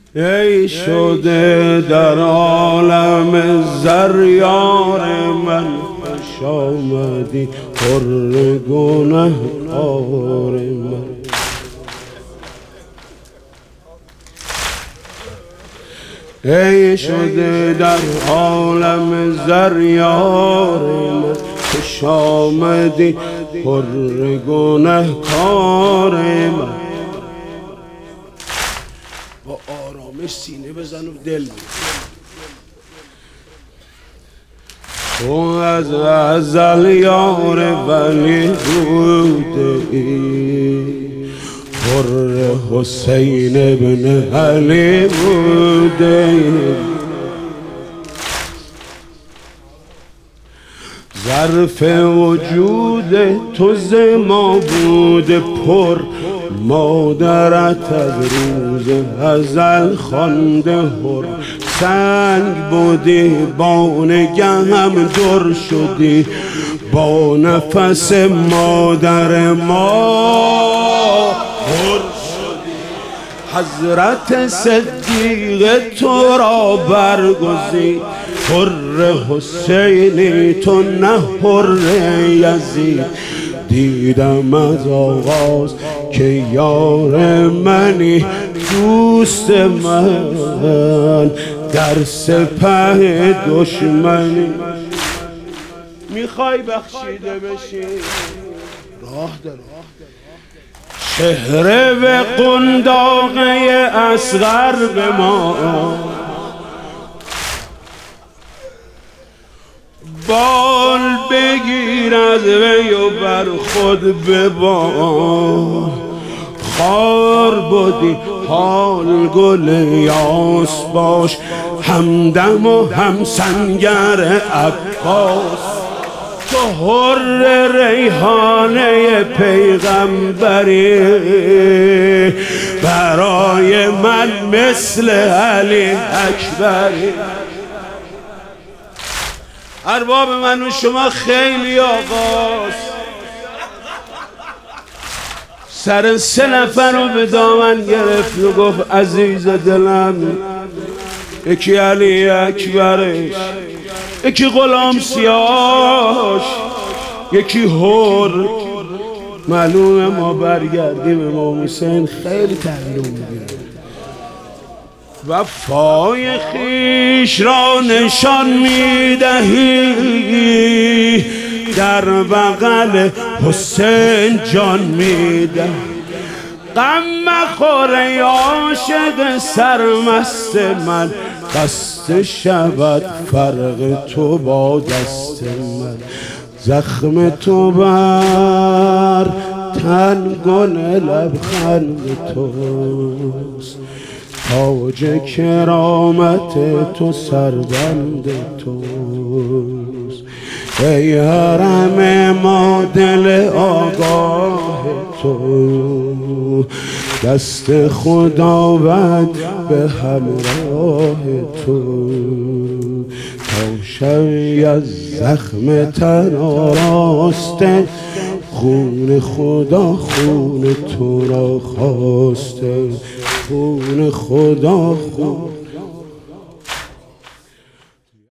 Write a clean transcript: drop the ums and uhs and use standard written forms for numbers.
ای شده در عالم زر یار من، خوش آمدی پر گنهکار من. ای شده در عالم زر یار من، خوش آمدی پر گنهکار من. با آرامش سینه بزن و دل بزن. تو از ازل یار ولی بوده ای، پر حسین ابن علی بوده ای. ظرف وجود تو ز ما بوده پر، مادرت از روز ازل خوانده هر. سنگ بودی با نگه هم در شدی، با نفس مادر ما پر شدی. حضرت صدیق تو را برگزید، حر حسینی تو نه حر یزید. دیدم از آغاز که یار منی، دوست من در سپه دشمنی. میخوای بخشیده بشی راه داره. چهره و قنداقه اصغر به ما، بال بگیر از وی و بر خود ببار. خار بودی حال گل یاس باش، همدم و هم سنگر عباس. تو حر ریحانه پیغمبری، برای من مثل علی اکبری. ارباب من و شما خیلی آقاست. سر 3 نفر رو به دامن گرفت و گفت عزیز دلم. یکی علی اکبرش، یکی غلام سیاهش، یکی هر. معلومه ما برگردیم امام حسین خیلی تحویل میگیره. وفای خویش را نشان میدهی، در بغل حسین جان میدهی. غم مخور ای عاشق سرمست من، قصد شود فرق تو با دست من. زخم تو بر تن گل لبخند توست، تاج کرامت تو سربند توست. ای حرم ما دل آگاه تو، دست خداوند به همراه تو. تا شوی از زخم تن آراسته، خون خدا خون تو را خواسته. خون خدا خون